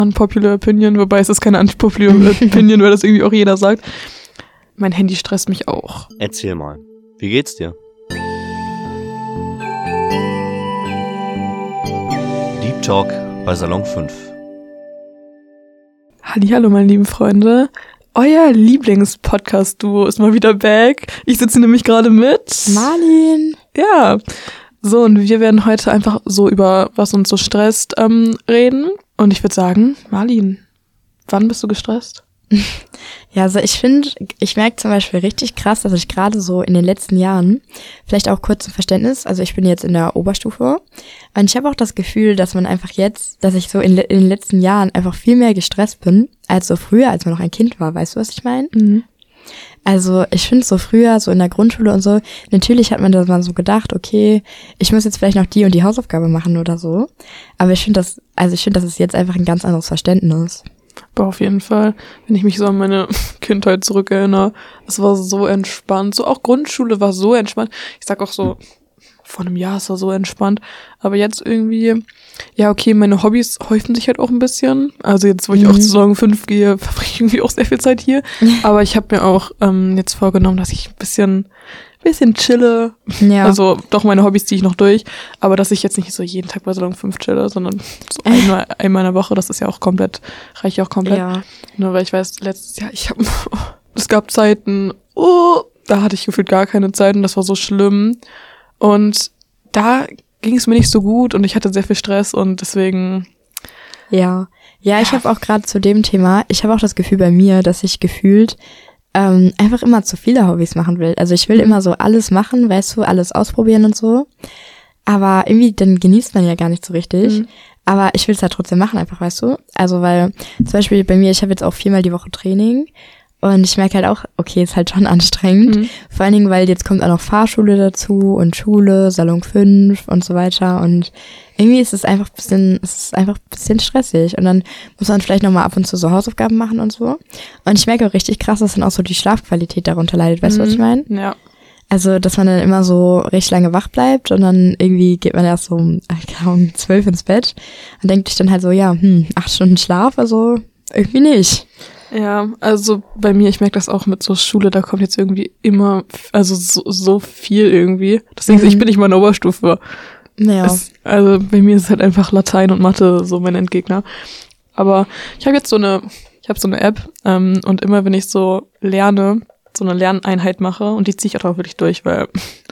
Unpopular Opinion, wobei es ist keine Unpopular Opinion, weil das irgendwie auch jeder sagt. Mein Handy stresst mich auch. Erzähl mal, wie geht's dir? Deep Talk bei Salon 5. Hallihallo, meine lieben Freunde. Euer Lieblingspodcast-Duo ist mal wieder back. Ich sitze nämlich gerade mit Marlin. Ja. So, und wir werden heute einfach so über, was uns so stresst, reden. Und ich würde sagen, Marlin, wann bist du gestresst? Ja, also ich merke zum Beispiel richtig krass, dass ich gerade so in den letzten Jahren, vielleicht auch kurz zum Verständnis, also ich bin jetzt in der Oberstufe und ich habe auch das Gefühl, dass ich so in den letzten Jahren einfach viel mehr gestresst bin, als so früher, als man noch ein Kind war, weißt du, was ich meine? Mhm. Also ich finde so früher, so in der Grundschule und so, natürlich hat man da mal so gedacht, okay, ich muss jetzt vielleicht noch die und die Hausaufgabe machen oder so, aber ich finde, das ist jetzt einfach ein ganz anderes Verständnis. Aber auf jeden Fall, wenn ich mich so an meine Kindheit zurückerinnere, es war so entspannt. So auch Grundschule war so entspannt. Ich sag auch so, vor einem Jahr, es war so entspannt. Aber jetzt irgendwie, ja okay, meine Hobbys häufen sich halt auch ein bisschen. Also jetzt, wo ich auch zu Salon 5 gehe, verbringe ich irgendwie auch sehr viel Zeit hier. Aber ich habe mir auch jetzt vorgenommen, dass ich ein bisschen chille. Ja. Also doch, meine Hobbys ziehe ich noch durch, aber dass ich jetzt nicht so jeden Tag bei Salon 5 chille, sondern so einmal in der Woche, das ist ja auch komplett, reicht ja auch komplett. Ja. Nur weil ich weiß, letztes Jahr, es gab Zeiten, da hatte ich gefühlt gar keine Zeit und das war so schlimm. Und da ging es mir nicht so gut und ich hatte sehr viel Stress und deswegen. Ja, ich habe auch gerade zu dem Thema, ich habe auch das Gefühl bei mir, dass ich gefühlt einfach immer zu viele Hobbys machen will. Also ich will immer so alles machen, weißt du, alles ausprobieren und so. Aber irgendwie, dann genießt man ja gar nicht so richtig. Mhm. Aber ich will es halt trotzdem machen, einfach, weißt du. Also weil, zum Beispiel bei mir, ich habe jetzt auch 4-mal die Woche Training. Und ich merke halt auch, okay, ist halt schon anstrengend. Mhm. Vor allen Dingen, weil jetzt kommt auch noch Fahrschule dazu und Schule, Salon 5 und so weiter. Und irgendwie ist es einfach ein bisschen stressig. Und dann muss man vielleicht nochmal ab und zu so Hausaufgaben machen und so. Und ich merke auch richtig krass, dass dann auch so die Schlafqualität darunter leidet. Weißt du, was ich meine? Ja. Also, dass man dann immer so richtig lange wach bleibt und dann irgendwie geht man erst so um 12 ins Bett und denkt sich dann halt so, 8 Stunden Schlaf, also irgendwie nicht. Ja, also bei mir, ich merke das auch mit so Schule, da kommt jetzt irgendwie immer, also so viel irgendwie. Deswegen, ich bin nicht mal in der Oberstufe. Ja. Also bei mir ist halt einfach Latein und Mathe so mein Endgegner. Aber ich habe jetzt so eine App und immer wenn ich so lerne, so eine Lerneinheit mache und die ziehe ich auch wirklich durch, weil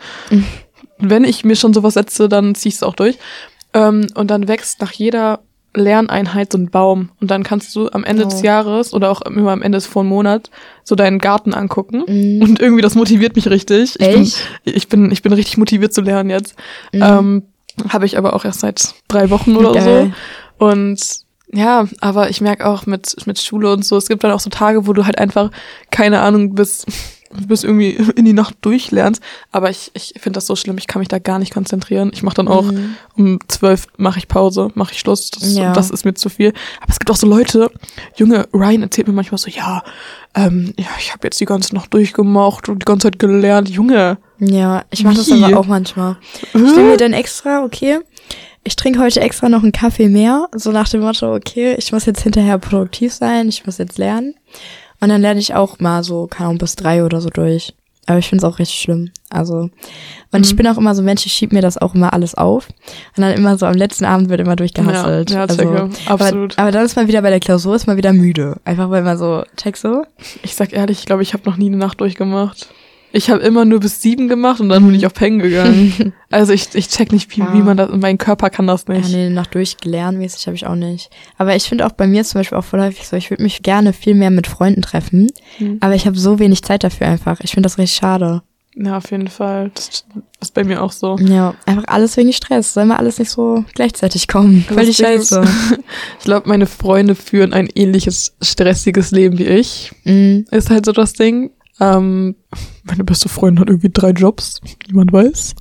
wenn ich mir schon sowas setze, dann ziehe ich es auch durch. Und dann wächst nach jeder Lerneinheit so ein Baum und dann kannst du am Ende des Jahres oder auch immer am Ende von Monat so deinen Garten angucken und irgendwie das motiviert mich richtig. Ich bin richtig motiviert zu lernen jetzt. Habe ich aber auch erst seit 3 Wochen oder so und ja, aber ich merke auch mit Schule und so, es gibt dann auch so Tage, wo du halt einfach keine Ahnung bis irgendwie in die Nacht durchlernst, aber ich finde das so schlimm, ich kann mich da gar nicht konzentrieren. Ich mache dann auch um 12 mache ich Pause, mache ich Schluss, das ist mir zu viel. Aber es gibt auch so Leute, Junge, Ryan erzählt mir manchmal so, ich habe jetzt die ganze Nacht durchgemacht und die ganze Zeit gelernt, Junge. Ja, ich mache das aber auch manchmal. Ich denke mir dann extra, okay, ich trinke heute extra noch einen Kaffee mehr, so nach dem Motto, okay, ich muss jetzt hinterher produktiv sein, ich muss jetzt lernen. Und dann lerne ich auch mal so, keine Ahnung, bis 3 oder so durch. Aber ich finde es auch richtig schlimm. Also, und ich bin auch immer so ein Mensch, ich schieb mir das auch immer alles auf. Und dann immer so am letzten Abend wird immer durchgehasselt. Ja, also, absolut. Aber dann ist man wieder bei der Klausur, ist man wieder müde. Einfach weil man so, checkst du? Ich sag ehrlich, ich glaube, ich habe noch nie eine Nacht durchgemacht. Ich habe immer nur bis 7 gemacht und dann bin ich auf Pennen gegangen. Also ich check nicht, wie man das, mein Körper kann das nicht. Ja, nee, nach durchgelernt mäßig habe ich auch nicht. Aber ich finde auch bei mir zum Beispiel auch voll häufig so, ich würde mich gerne viel mehr mit Freunden treffen, aber ich habe so wenig Zeit dafür einfach. Ich finde das richtig schade. Ja, auf jeden Fall. Das ist bei mir auch so. Ja, einfach alles wegen Stress. Soll mal alles nicht so gleichzeitig kommen. Voll die Scheiße. Ich glaube, meine Freunde führen ein ähnliches stressiges Leben wie ich. Ist halt so das Ding. Meine beste Freundin hat irgendwie 3 Jobs, niemand weiß.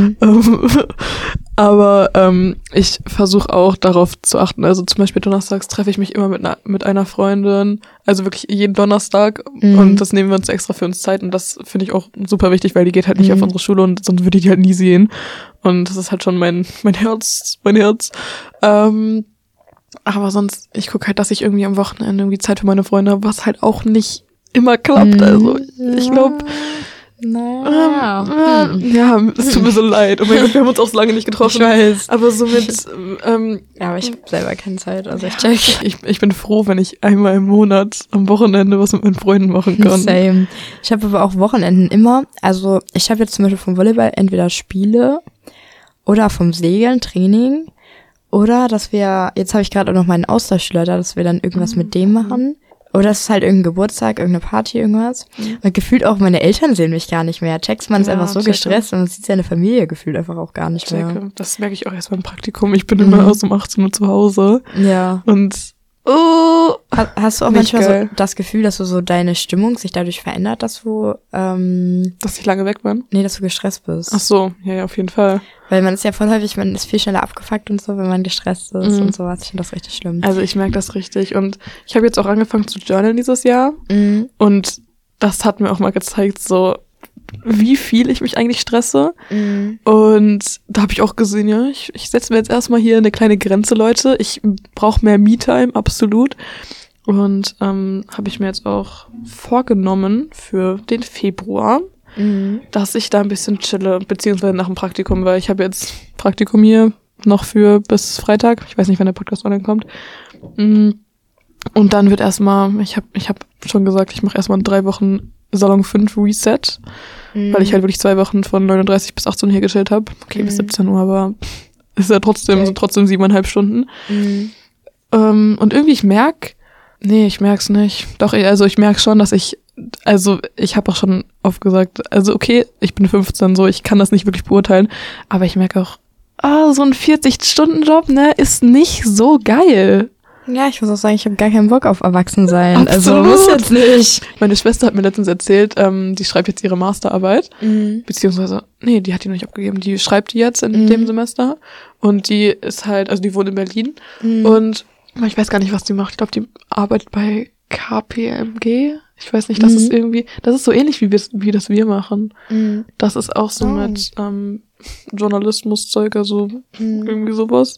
Aber ich versuche auch darauf zu achten. Also zum Beispiel donnerstags treffe ich mich immer mit einer Freundin, also wirklich jeden Donnerstag und das nehmen wir uns extra für uns Zeit und das finde ich auch super wichtig, weil die geht halt nicht auf unsere Schule und sonst würde ich die halt nie sehen. Und das ist halt schon mein Herz. Aber sonst, ich gucke halt, dass ich irgendwie am Wochenende irgendwie Zeit für meine Freunde habe, was halt auch nicht immer klappt. Also ich glaube, Naja. ja, es tut mir so leid. Oh mein Gott, wir haben uns auch so lange nicht getroffen. Ich weiß. Aber so mit, Ja, aber ich habe selber keine Zeit, also ich check. ich bin froh, wenn ich einmal im Monat am Wochenende was mit meinen Freunden machen kann. Same. Ich habe aber auch Wochenenden immer, also ich habe jetzt zum Beispiel vom Volleyball entweder Spiele oder vom Segeln Training oder dass wir, jetzt habe ich gerade auch noch meinen Austauschschüler da, dass wir dann irgendwas mit dem machen. Oder es ist halt irgendein Geburtstag, irgendeine Party, irgendwas. Und gefühlt auch meine Eltern sehen mich gar nicht mehr. Checks, man ist einfach so gestresst und man sieht seine Familie gefühlt einfach auch gar nicht mehr. Das merke ich auch erst beim Praktikum. Ich bin immer erst um 18 Uhr zu Hause. Ja. Und hast du auch nicht manchmal geil. so das Gefühl, dass du so deine Stimmung sich dadurch verändert, dass du, dass ich lange weg bin? dass du gestresst bist? Ach so, ja, auf jeden Fall. Weil man ist ja voll häufig, man ist viel schneller abgefuckt und so, wenn man gestresst ist und sowas. Ich finde das richtig schlimm. Also ich merke das richtig. Und ich habe jetzt auch angefangen zu journalen dieses Jahr. Und das hat mir auch mal gezeigt, so wie viel ich mich eigentlich stresse. Und da habe ich auch gesehen, ja, ich setze mir jetzt erstmal hier eine kleine Grenze, Leute. Ich brauche mehr Me-Time, absolut. Und habe ich mir jetzt auch vorgenommen für den Februar, dass ich da ein bisschen chille, beziehungsweise nach dem Praktikum, weil ich habe jetzt Praktikum hier noch für bis Freitag. Ich weiß nicht, wann der Podcast online kommt. Und dann wird erstmal, ich hab schon gesagt, ich mache erstmal in 3 Wochen Salon 5 Reset, weil ich halt wirklich 2 Wochen von 39 bis 18 Uhr hier gechillt habe. Okay, bis 17 Uhr, aber ist ja trotzdem 7,5 Stunden. Und irgendwie ich merk's nicht. Doch, also ich merke schon, dass ich habe auch schon oft gesagt, also okay, ich bin 15, so, ich kann das nicht wirklich beurteilen, aber ich merke auch, so ein 40-Stunden-Job, ne, ist nicht so geil. Ja, ich muss auch sagen, ich habe gar keinen Bock auf Erwachsensein. Absolut. Also muss jetzt nicht. Meine Schwester hat mir letztens erzählt, die schreibt jetzt ihre Masterarbeit, beziehungsweise, nee, die hat die noch nicht abgegeben, die schreibt die jetzt in dem Semester und die ist halt, also die wohnt in Berlin und ich weiß gar nicht, was die macht. Ich glaube, die arbeitet bei KPMG. Ich weiß nicht, das ist irgendwie, das ist so ähnlich wie das wir machen. Das ist auch so mit Journalismuszeug, also irgendwie sowas.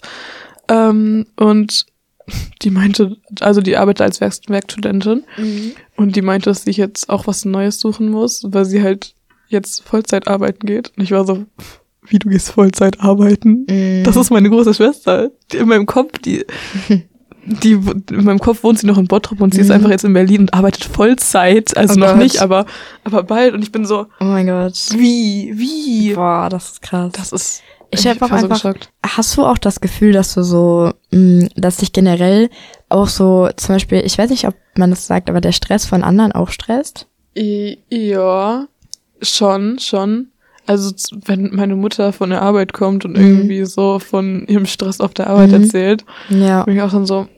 Und die meinte, also die arbeitet als Werkstudentin und die meinte, dass sie jetzt auch was Neues suchen muss, weil sie halt jetzt Vollzeit arbeiten geht. Und ich war so, wie, du gehst Vollzeit arbeiten? Das ist meine große Schwester. In meinem Kopf, in meinem Kopf wohnt sie noch in Bottrop und sie ist einfach jetzt in Berlin und arbeitet Vollzeit. Also noch nicht, aber bald. Und ich bin so, oh mein Gott. Wie? Boah, das ist krass. Das ist, ich habe auch so einfach, geschockt. hast du auch das Gefühl, dass du so, dass dich generell auch so, zum Beispiel, ich weiß nicht, ob man das sagt, aber der Stress von anderen auch stresst? Ja, schon. Also wenn meine Mutter von der Arbeit kommt und irgendwie so von ihrem Stress auf der Arbeit erzählt, bin ich auch dann so,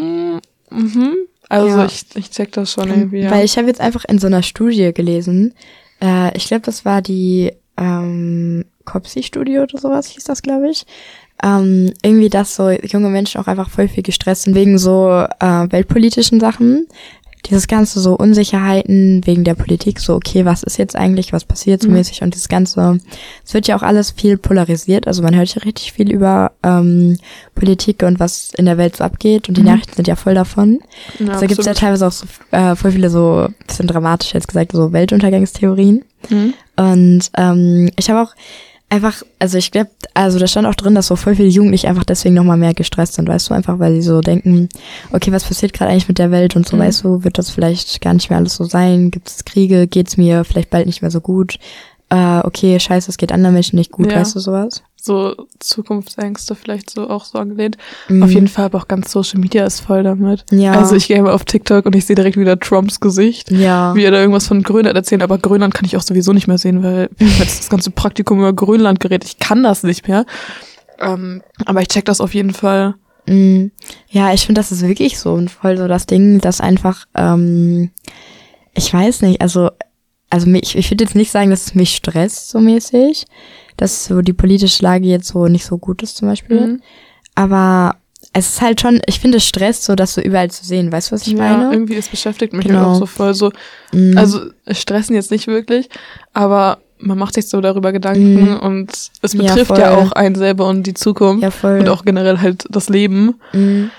Also ja. Ich check das schon irgendwie, ja. Weil ich habe jetzt einfach in so einer Studie gelesen, ich glaube, das war die Copsy-Studie oder sowas hieß das, glaube ich. Irgendwie, dass so junge Menschen auch einfach voll viel gestresst sind wegen so weltpolitischen Sachen. Dieses ganze so Unsicherheiten wegen der Politik, so okay, was ist jetzt eigentlich, was passiert so mäßig und dieses ganze, es wird ja auch alles viel polarisiert, also man hört ja richtig viel über Politik und was in der Welt so abgeht und die Nachrichten sind ja voll davon. Ja, also da gibt's ja teilweise auch so voll viele so, bisschen dramatisch jetzt gesagt, so Weltuntergangstheorien. Und ich habe auch einfach, also ich glaube, also da stand auch drin, dass so voll viele Jugendliche einfach deswegen nochmal mehr gestresst sind, weißt du, einfach weil sie so denken, okay, was passiert gerade eigentlich mit der Welt und so, weißt du, wird das vielleicht gar nicht mehr alles so sein, gibt es Kriege, geht's mir vielleicht bald nicht mehr so gut, okay, scheiße, es geht anderen Menschen nicht gut, ja. Weißt du, sowas? So Zukunftsängste vielleicht so auch so angelehnt. Auf jeden Fall, aber auch ganz Social Media ist voll damit. Ja. Also ich gehe immer auf TikTok und ich sehe direkt wieder Trumps Gesicht, wie er da irgendwas von Grönland erzählt, aber Grönland kann ich auch sowieso nicht mehr sehen, weil jetzt das ganze Praktikum über Grönland gerät, ich kann das nicht mehr. Aber ich check das auf jeden Fall. Ja, ich finde, das ist wirklich so und voll so das Ding, dass einfach, ich weiß nicht, also ich würde jetzt nicht sagen, dass es mich stresst so mäßig, dass so die politische Lage jetzt so nicht so gut ist zum Beispiel. Aber es ist halt schon, ich finde es stresst so, das so überall zu sehen. Weißt du, was ich meine? Ja, irgendwie, es beschäftigt mich halt auch so voll so. Also es stressen jetzt nicht wirklich, aber man macht sich so darüber Gedanken und es betrifft ja auch einen selber und die Zukunft und auch generell halt das Leben.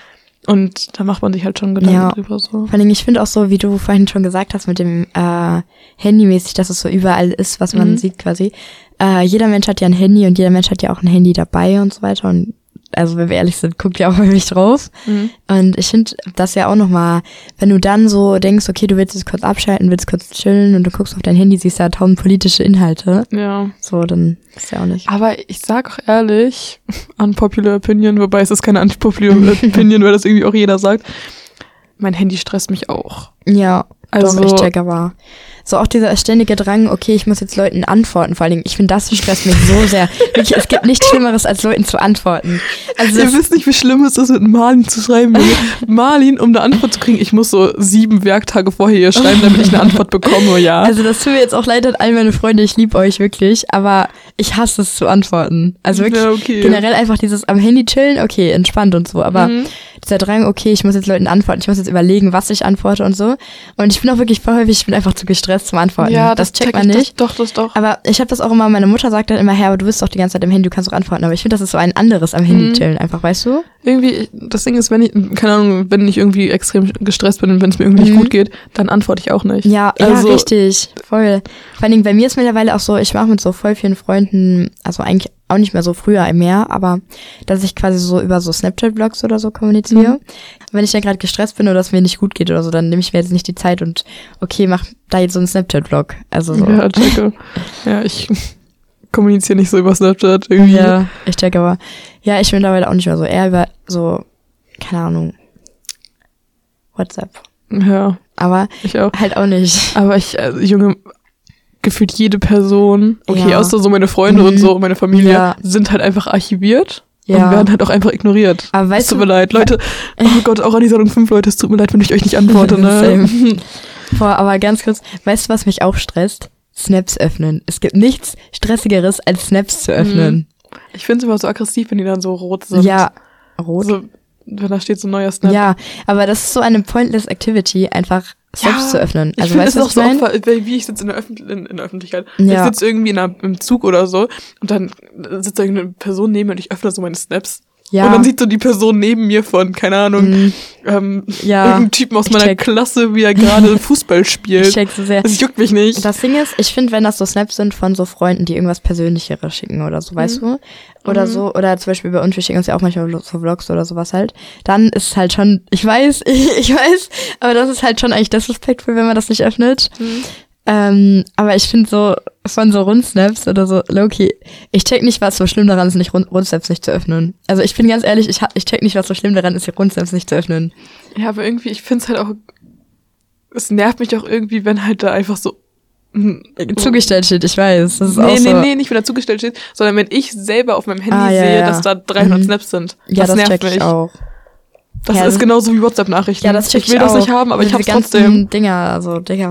Und da macht man sich halt schon Gedanken drüber so. Vor allem, ich finde auch so, wie du vorhin schon gesagt hast, mit dem Handymäßig, dass es so überall ist, was man sieht quasi. Jeder Mensch hat ja ein Handy und jeder Mensch hat ja auch ein Handy dabei und so weiter. Und also, wenn wir ehrlich sind, guckt ja auch häufig drauf. Und ich finde das ja auch nochmal, wenn du dann so denkst, okay, du willst jetzt kurz abschalten, willst kurz chillen und du guckst auf dein Handy, siehst da 1000 politische Inhalte. Ja. So, dann ist ja auch nicht. Aber ich sag auch ehrlich, unpopular opinion, wobei es ist keine unpopular opinion, weil das irgendwie auch jeder sagt. Mein Handy stresst mich auch. Ja, also, doch, ich check aber. So auch dieser ständige Drang, okay, ich muss jetzt Leuten antworten, vor allen Dingen, ich finde, das stresst mich so sehr. Wirklich, es gibt nichts Schlimmeres, als Leuten zu antworten. Also ihr wisst nicht, wie schlimm es ist, mit Marlin zu schreiben. Marlin, um eine Antwort zu kriegen, ich muss so 7 Werktage vorher ihr schreiben, damit ich eine Antwort bekomme, ja. Also das tut mir jetzt auch leid an all meine Freunde, ich liebe euch wirklich, aber ich hasse es zu antworten. Also wirklich ja, okay. Generell einfach dieses am Handy chillen, okay, entspannt und so, aber dieser Drang, okay, ich muss jetzt Leuten antworten, ich muss jetzt überlegen, was ich antworte und so. Und ich bin auch wirklich voll häufig, ich bin einfach zu gestresst zum Antworten. Ja, das checkt man nicht. Das doch. Aber ich habe das auch immer, meine Mutter sagt dann immer, aber du bist doch die ganze Zeit im Handy, du kannst doch antworten. Aber ich finde, das ist so ein anderes am Handy chillen einfach, weißt du? Irgendwie, das Ding ist, wenn ich, keine Ahnung, wenn ich irgendwie extrem gestresst bin und wenn es mir irgendwie nicht gut geht, dann antworte ich auch nicht. Ja, also, ja, richtig, voll. Vor allen Dingen, bei mir ist mittlerweile auch so, ich mache mit so voll vielen Freunden, also eigentlich auch nicht mehr so früher mehr, aber dass ich quasi so über so Snapchat-Vlogs oder so kommuniziere. Wenn ich dann gerade gestresst bin oder es mir nicht gut geht oder so, dann nehme ich mir jetzt nicht die Zeit und okay, mach da jetzt so einen Snapchat-Vlog. Also so. Ja, checke. Ja, ich kommuniziere nicht so über Snapchat irgendwie. Ja, ich check aber. Ja, ich bin mittlerweile auch nicht mehr so, eher über so, keine Ahnung, WhatsApp. Ja. Aber ich auch. halt auch nicht. Aber Junge, gefühlt jede Person, okay, Ja. außer so meine Freunde und so, meine Familie, sind halt einfach archiviert. Ja. Und werden halt auch einfach ignoriert. Aber weißt es tut du, mir leid, Leute. Oh Gott, auch an die Salon 5 Leute, es tut mir leid, wenn ich euch nicht antworte, ne? Same. Boah, aber ganz kurz, weißt du, was mich auch stresst? Snaps öffnen. Es gibt nichts Stressigeres, als Snaps zu öffnen. Ich finde es immer so aggressiv, wenn die dann so rot sind. Ja, rot. So, wenn da steht so ein neuer Snap. Ja, aber das ist so eine pointless Activity, einfach Snaps zu öffnen. Also ich weißt du, finde es auch was ich so meine? wie ich sitze in der Öffentlichkeit. Ja. Ich sitze irgendwie im Zug oder so und dann sitzt da irgendeine Person neben mir und ich öffne so meine Snaps. Ja. Und dann sieht so die Person neben mir von, keine Ahnung, irgendein Typen aus meiner Klasse, wie er gerade Fußball spielt. Ich check so sehr. Das juckt mich nicht. Das Ding ist, ich finde, wenn das so Snaps sind von so Freunden, die irgendwas Persönlicheres schicken oder so, weißt du? Oder so, oder zum Beispiel bei uns, wir schicken uns ja auch manchmal so Vlogs oder sowas halt, dann ist es halt schon, ich weiß, aber das ist halt schon eigentlich disrespectful, wenn man das nicht öffnet. Aber ich finde so, von so Rundsnaps oder so, Loki, ich check nicht, was so schlimm daran ist, nicht Rundsnaps nicht zu öffnen. Also ich bin ganz ehrlich, ich check nicht, was so schlimm daran ist, die Rundsnaps nicht zu öffnen. Ja, aber irgendwie, ich finde es halt auch, es nervt mich auch irgendwie, wenn halt da einfach so zugestellt steht, ich weiß. Das ist auch so. Nee, nicht wenn da zugestellt steht, sondern wenn ich selber auf meinem Handy sehe, dass da 300 Snaps sind. Ja, das nervt check mich ich auch. Das ist genauso wie WhatsApp-Nachrichten. Ja, das check ich will auch. das nicht haben, aber ich hab's trotzdem. Dinger, also, Digga.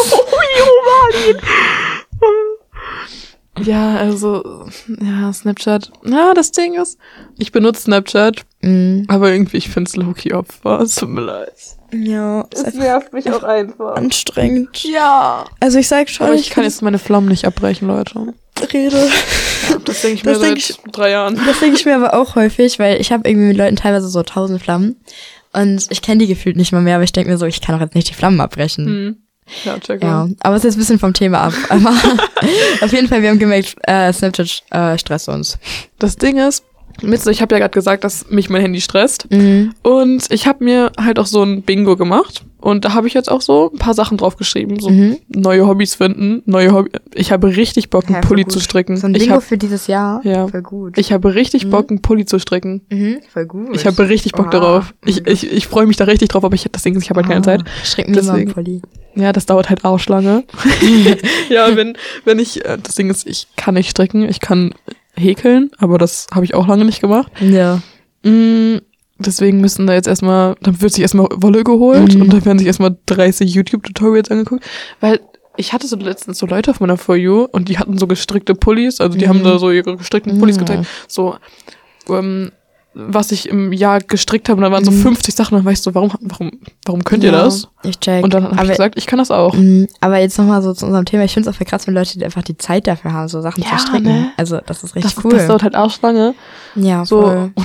Ja, also, ja, Snapchat. Ja, das Ding ist, ich benutze Snapchat, aber irgendwie, ich find's low-key Opfer. Es tut mir leid. Ja, es nervt mich auch einfach. Anstrengend. Ja. Also ich sag schon. Aber ich kann jetzt meine Flammen nicht abbrechen, Leute. Rede. Ja, das denke ich mir seit 3 Jahren. Das denke ich mir aber auch häufig, weil ich habe irgendwie mit Leuten teilweise so 1000 Flammen und ich kenne die gefühlt nicht mal mehr, aber ich denke mir so, ich kann doch jetzt nicht die Flammen abbrechen. Ja, check ja, aber es ist jetzt ein bisschen vom Thema ab. Aber auf jeden Fall, wir haben gemerkt, Snapchat stresst uns. Das Ding ist, ich habe ja gerade gesagt, dass mich mein Handy stresst. Und ich habe mir halt auch so ein Bingo gemacht. Und da habe ich jetzt auch so ein paar Sachen draufgeschrieben. So neue Hobbys finden, Ich habe richtig Bock, einen Pulli zu stricken. So ein Bingo für dieses Jahr? Ja. Voll gut. Ich habe richtig Bock, einen Pulli zu stricken. Voll gut. Ich habe richtig Bock darauf. Ich freue mich da richtig drauf, aber das Ding ist, ich habe halt keine Zeit. Strick mir mal einen Pulli. Ja, das dauert halt arschlange. Ja, wenn ich, das Ding ist, ich kann nicht stricken, ich kann häkeln, aber das habe ich auch lange nicht gemacht. Ja. Deswegen müssen da jetzt erstmal, dann wird sich erstmal Wolle geholt und dann werden sich erstmal 30 YouTube-Tutorials angeguckt, weil ich hatte so letztens so Leute auf meiner For You und die hatten so gestrickte Pullis, also die haben da so ihre gestrickten Pullis gezeigt, so, was ich im Jahr gestrickt habe, und da waren so 50 Sachen, und dann war ich so, warum könnt ihr das? Ich check. Und dann habe ich gesagt, ich kann das auch. Aber jetzt nochmal so zu unserem Thema, ich finde es auch voll krass, wenn Leute die einfach die Zeit dafür haben, so Sachen zu stricken. Ne? Also das ist richtig cool. Das dauert halt arschlange. Ja, so, voll. Oder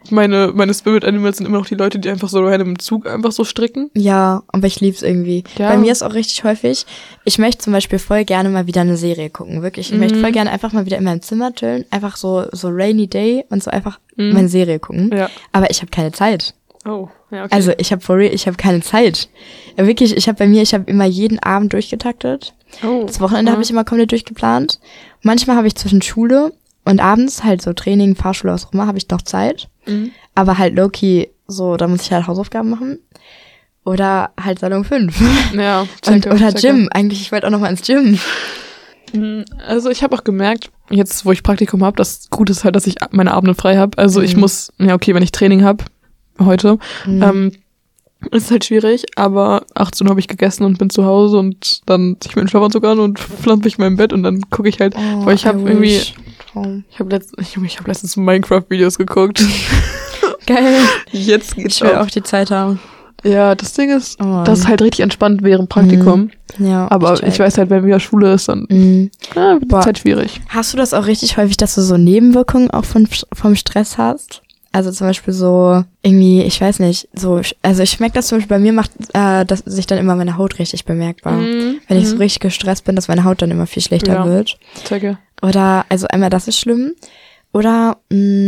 meine Spirit Animals sind immer noch die Leute, die einfach so random im Zug einfach so stricken. Ja, aber ich lieb's irgendwie. Ja. Bei mir ist auch richtig häufig, ich möchte zum Beispiel voll gerne mal wieder eine Serie gucken, wirklich. Ich möchte voll gerne einfach mal wieder in meinem Zimmer chillen, einfach so Rainy Day und so einfach meine Serie gucken. Ja. Aber ich habe keine Zeit. Oh, ja, okay. Also ich habe keine Zeit. Ja, wirklich, ich habe immer jeden Abend durchgetaktet. Oh. Das Wochenende habe ich immer komplett durchgeplant. Manchmal habe ich zwischen Schule und abends halt so Training, Fahrschule, was auch immer, habe ich noch Zeit. Aber halt low-key, so, da muss ich halt Hausaufgaben machen. Oder halt Salon 5. Ja, Oder Gym. Eigentlich, ich wollte auch noch mal ins Gym. Also ich habe auch gemerkt, jetzt wo ich Praktikum habe, das Gute ist halt, dass ich meine Abende frei habe. Also ich muss, ja okay, wenn ich Training habe, heute, ist halt schwierig, aber 18 Uhr habe ich gegessen und bin zu Hause und dann ziehe ich meinen Schlafanzug an und pflanze mich in mein Bett und dann gucke ich halt, weil ich habe irgendwie, ich habe letztens Minecraft-Videos geguckt. Geil. Jetzt geht's Ich will auch die Zeit haben. Ja, das Ding ist, Oh. das ist halt richtig entspannt während Praktikum. Ja. Aber ich weiß halt, wenn wieder Schule ist, dann wird die Zeit schwierig. Hast du das auch richtig häufig, dass du so Nebenwirkungen auch vom Stress hast? Also zum Beispiel so irgendwie, ich weiß nicht, so, also ich merke das zum Beispiel, bei mir macht dass sich dann immer meine Haut richtig bemerkbar. Wenn ich so richtig gestresst bin, dass meine Haut dann immer viel schlechter wird. Checke. Oder, also einmal das ist schlimm. Oder,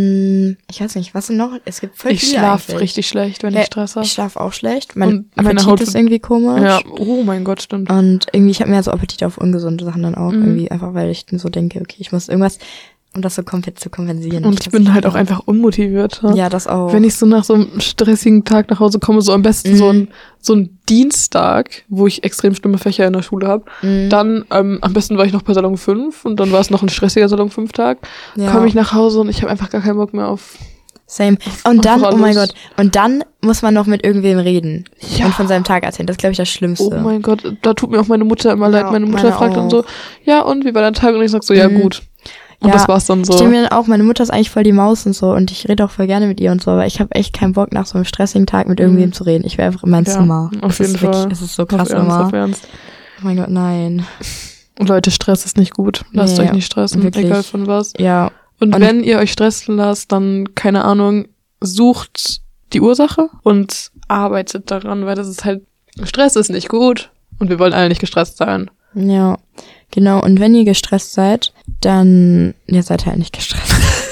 ich weiß nicht, was denn noch? Es gibt voll Ich viele schlafe eigentlich. richtig schlecht, wenn ich Stress habe. Ich schlafe auch schlecht. Und Mein meine Appetit Haut ist irgendwie komisch. Ja, oh mein Gott, stimmt. Und irgendwie, ich habe mehr so Appetit auf ungesunde Sachen dann auch. Irgendwie einfach, weil ich so denke, okay, ich muss irgendwas, um das so komplett zu kompensieren. Und ich bin halt auch einfach unmotiviert. Ja, das auch. Wenn ich so nach so einem stressigen Tag nach Hause komme, so am besten so ein Dienstag, wo ich extrem schlimme Fächer in der Schule habe, dann am besten war ich noch bei Salon 5 und dann war es noch ein stressiger Salon 5 Tag. Ja. Komme ich nach Hause und ich habe einfach gar keinen Bock mehr auf... Same. Und dann, auf oh mein alles. Gott, und dann muss man noch mit irgendwem reden. Ja. Und von seinem Tag erzählen. Das ist, glaube ich, das Schlimmste. Oh mein Gott, da tut mir auch meine Mutter immer leid. Meine Mutter meine fragt dann auch. so, ja und, wie war dein Tag? Und ich sag so, ja gut. Und Ja, das war's dann so. Ich denke mir dann auch, meine Mutter ist eigentlich voll die Maus und so und ich rede auch voll gerne mit ihr und so, aber ich habe echt keinen Bock, nach so einem stressigen Tag mit irgendwem zu reden. Ich will einfach in mein Zimmer. Auf jeden Fall. Es ist so krass auf Ernst, immer. auf Ernst. Oh mein Gott, nein. Und Leute, Stress ist nicht gut. Lasst Nee, euch nicht stressen, wirklich. egal von was. Ja. Und wenn ihr euch stressen lasst, dann, keine Ahnung, sucht die Ursache und arbeitet daran, weil das ist halt, Stress ist nicht gut und wir wollen alle nicht gestresst sein. Ja, genau. Und wenn ihr gestresst seid, dann, ihr seid halt nicht gestresst.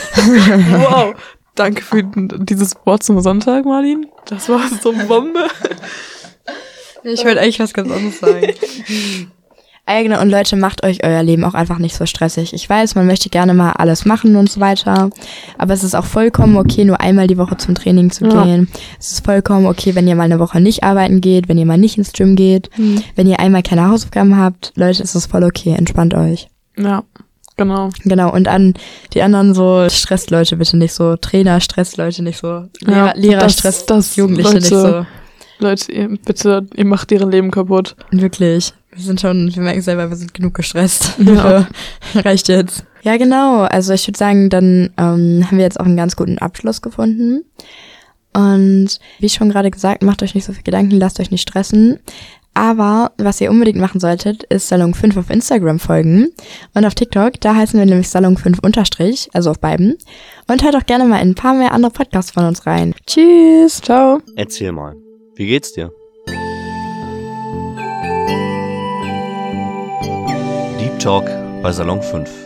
Wow. Danke für dieses Wort zum Sonntag, Marlin. Das war so eine Bombe. Ich wollte eigentlich was ganz anderes sagen. Genau, und Leute, macht euch euer Leben auch einfach nicht so stressig. Ich weiß, man möchte gerne mal alles machen und so weiter, aber es ist auch vollkommen okay, nur einmal die Woche zum Training zu gehen. Es ist vollkommen okay, wenn ihr mal eine Woche nicht arbeiten geht, wenn ihr mal nicht ins Gym geht, wenn ihr einmal keine Hausaufgaben habt. Leute, es ist voll okay, entspannt euch. Ja, genau. Genau, und an die anderen so, stresst Leute bitte nicht so, Trainer stresst Leute nicht so, Lehrer stresst Jugendliche Leute, nicht so. Leute, ihr macht deren Leben kaputt. Wirklich. Wir merken selber, wir sind genug gestresst. Ja. Reicht jetzt. Ja, genau. Also ich würde sagen, dann haben wir jetzt auch einen ganz guten Abschluss gefunden. Und wie schon gerade gesagt, macht euch nicht so viel Gedanken, lasst euch nicht stressen. Aber was ihr unbedingt machen solltet, ist Salon 5 auf Instagram folgen. Und auf TikTok, da heißen wir nämlich Salon 5_, also auf beiden. Und hört auch gerne mal in ein paar mehr andere Podcasts von uns rein. Tschüss. Ciao. Erzähl mal, wie geht's dir? Deep Talk bei Salon 5.